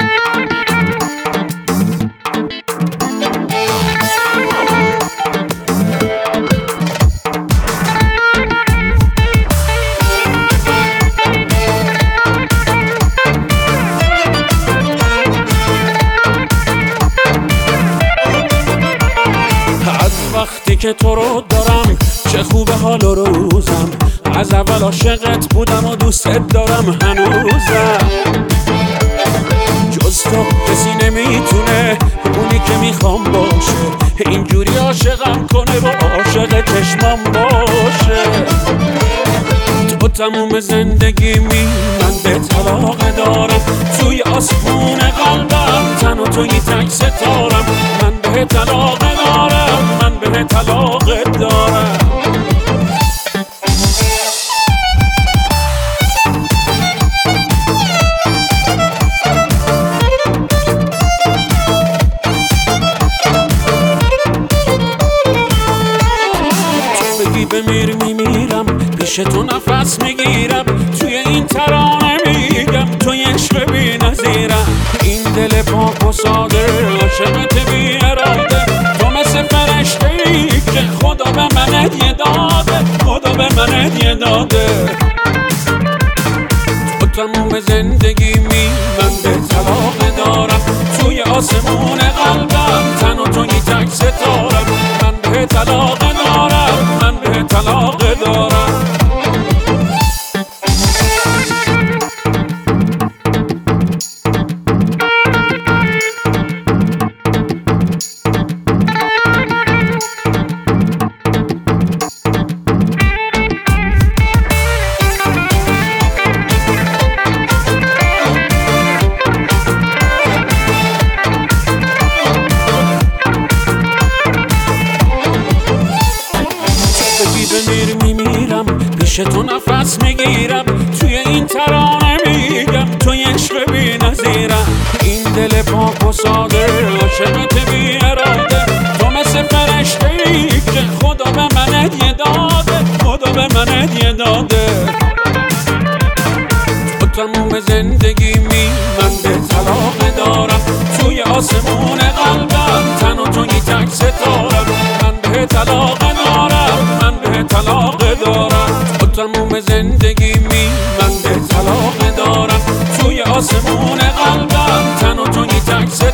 وقتی که تو رو دارم چه خوبه حال و روزم، از اول عاشقت بودم و دوستت دارم هنوزم. جز تو کسی نمیتونه اونی که میخوام باشه، اینجوری عاشقم کنه و عاشق چشمام باشه. تو تموم زندگی من به طلاق دارم، توی آسمون قلبم تنها توی تک ستارم. من به طلاق دارم، من به طلاق دارم. تو بگی بمیر میمیرم، پیش تو نفس میگیرم، توی این ترانه میگم تو یه عشق بی نظیرم. این دل پاک و ساده عاشقت بی اراده، تو مثل فرشته ای که خدا به من هدیه داده، خدا به من هدیه داده. تو تموم زندگی من به طلاق دارم، توی آسمون قلبم تنها توی تک ستارم. من به طلاق دارم، من به طلاق دارم. بمیر میمیرم، پیش تو نفس میگیرم، توی این ترانه میگم تو یه عشق بی نظیرم. این دل پاک و ساده عاشقت بی اراده، تو مثل فرشته ای که خدا به من هدیه داده، خدا به من هدیه داده. تو تموم زندگی من به طلاق دارم، توی آسمون قلبم تنها توی تک ستارم. من به طلاق دارم، من به طلاق دارم. تو تموم زندگی من به طلاق دارم، توی آسمون قلبم تنها توی تک ستارم.